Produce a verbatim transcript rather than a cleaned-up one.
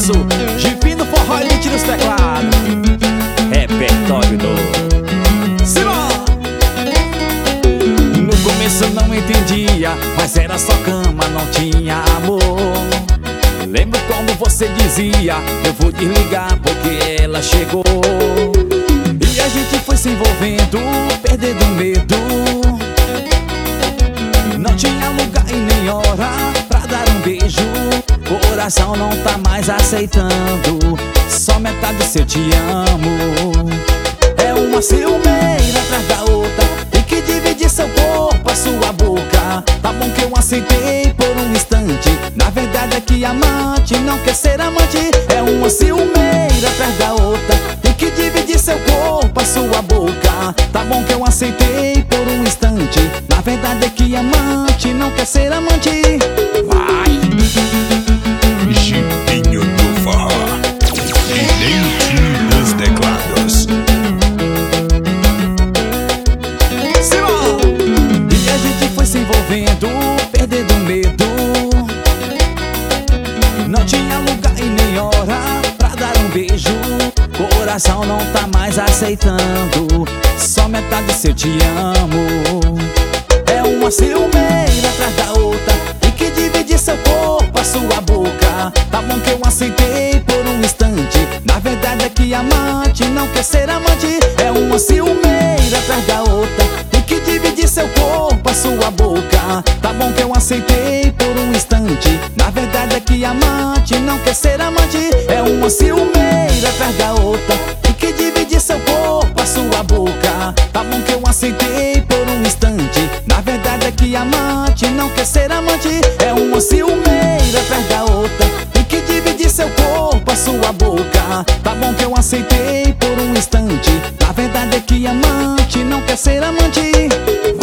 sucesso. Divino Forró Elite nos teclados. Repertório do Simão. No começo eu não entendia, mas era só cama, não tinha amor. Lembro como você dizia: eu vou desligar porque ela chegou. E a gente foi se envolvendo, perdendo medo. Não tinha lugar e nem hora pra dar um beijo. Coração não tá mais aceitando só metade do seu te amo. É uma ciumeira atrás da outra, tem que dividir seu corpo, a sua boca. Tá bom que eu aceitei por um instante, na verdade é que amante não quer ser amante. É uma ciumeira atrás da outra, tem que dividir seu corpo, a sua boca. Tá bom que eu aceitei por um instante, na verdade é que amante não quer ser amante. Vai! Gibinho do Forró, Elite nos teclados. Simão! E a gente foi se envolvendo, perdendo medo. Não tinha lugar e nem hora pra dar um beijo. Coração não tá mais aceitando só metade do seu te amo. É uma ciumeira atrás da outra, tem que dividir seu corpo, a sua boca. Tá bom que eu aceitei por um instante, na verdade é que amante não quer ser amante. É uma ciumeira atrás da outra, tem que dividir seu corpo, a sua boca. Tá bom que eu aceitei por um instante, na verdade é que amante não quer ser amante. É uma ciumeira atrás da outra, tem que dividir seu corpo, a sua boca. Tá bom que eu aceitei por um instante, na verdade é que amante não quer ser amante. É uma ciumeira atrás da outra, tem que dividir seu corpo, a sua boca. Tá bom que eu aceitei por um instante, na verdade é que amante não quer ser amante.